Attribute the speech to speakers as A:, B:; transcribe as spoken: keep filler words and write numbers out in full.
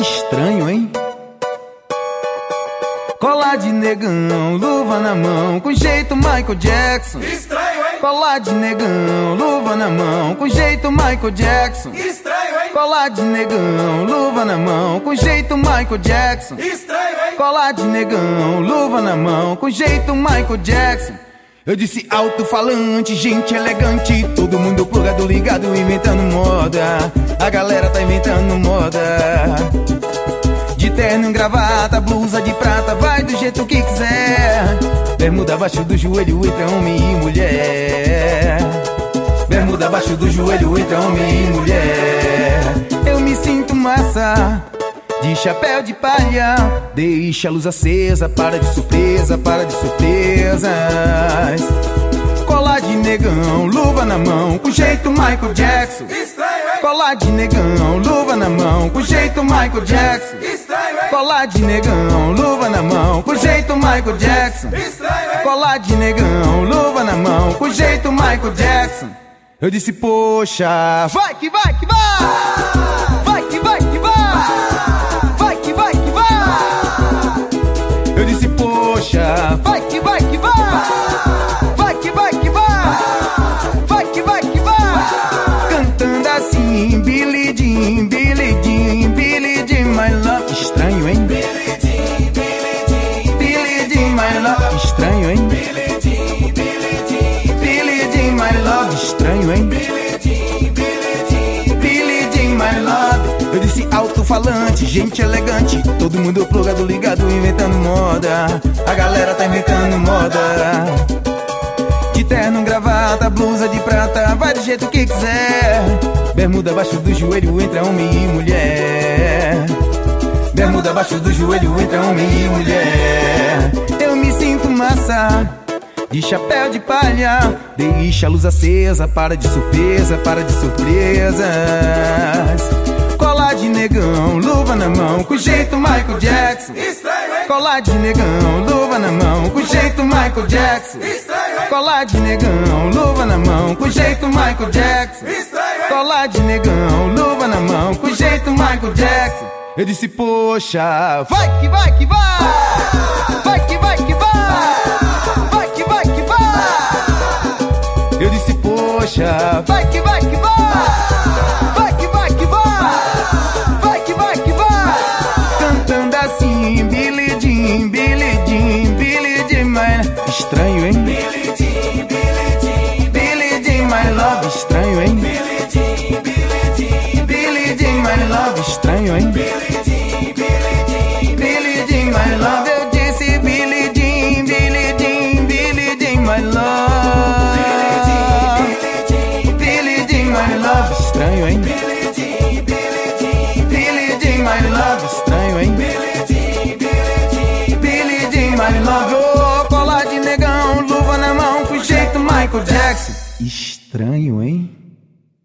A: estranho, hein? Colar de negão, luva na mão, com jeito Michael Jackson.
B: Estranho, hein?
A: Colar de negão, luva na mão, com jeito Michael Jackson.
B: Estranho, hein?
A: Colar de negão, luva na mão, com jeito Michael Jackson.
B: Estranho, hein?
A: Colar de negão, luva na mão, com jeito Michael Jackson. Eu disse alto-falante, gente elegante, todo mundo plugado, ligado, inventando moda. A galera tá inventando moda. De terno, gravata, blusa de prata, vai do jeito que quiser. Bermuda abaixo do joelho entre homem e mulher. Bermuda abaixo do joelho entre homem e mulher. Eu me sinto massa, de chapéu de palha, deixa a luz acesa, para de surpresa, para de surpresas. Colar de negão, luva na mão, com jeito Michael Jackson.
B: Estranho, hein?
A: Colar de negão, luva na mão, com jeito Michael Jackson.
B: Estranho, hein?
A: Colar de negão, luva na mão, com jeito Michael Jackson.
B: Estranho, hein?
A: Colar de negão, luva na mão, com jeito Michael Jackson. Eu disse, poxa, vai que vai que vai! Vai que vai que vai! Vai que vai que vai! Eu disse, poxa, vai que vai que vai! Vai que vai que vai! Vai que vai que vai! Cantando assim, Billie Jean, Billie Jean, Billie Jean, my love. Estranho, hein?
B: Billie Jean, Billie Jean,
A: Billie Jean, my love. Estranho, hein?
B: Billie Jean, Billie Jean,
A: Billie Jean, my love. Estranho, hein?
B: Billie Jean, Billie Jean,
A: Billie Jean, my love. Eu disse alto-falante, gente elegante, todo mundo plugado, ligado, inventando moda. A galera tá inventando moda. De terno, gravata, blusa de prata, vai do jeito que quiser. Bermuda abaixo do joelho entre homem e mulher. Bermuda abaixo do joelho entre homem e mulher. Eu me sinto massa, de chapéu de palha, deixa a luz acesa, para de surpresa, para de surpresas. Colar de negão, luva na mão, com jeito Michael Jackson.
B: Estranho, hein?
A: Colar de negão, luva na mão, com jeito Michael Jackson.
B: Estranho, hein?
A: Colar de negão, luva na mão, com jeito Michael Jackson.
B: Estranho, hein?
A: Colar de negão, luva na mão, com jeito Michael Jackson. Eu disse, poxa, vai que vai que vai! Vai que vai que vai! Vai que vai que vai! Eu disse, poxa, vai que vai que vai! Vai que vai que vai! Vai que vai que vai! Cantando assim, Billie Jean, Billie Jean, Billie Jean, my... Estranho, hein?
B: Billie Jean, Billie Jean,
A: Billie Jean, my love. Estranho, hein?
B: Billie Jean, Billie Jean,
A: Billie Jean, my love. Estranho, hein?
B: Billie Jean, Billie Jean,
A: Billie Jean, my love. Eu disse Billie Jean, Billie Jean, Billie Jean, my love. Billie Jean, my love. Estranho, hein?
B: Billie Jean, Billie Jean,
A: Billie Jean, my love. Estranho, hein?
B: Billie Jean, Billie Jean,
A: Billie Jean, my love. Oh, colar de negão, luva na mão, com jeito Michael Jackson. Estranho, hein?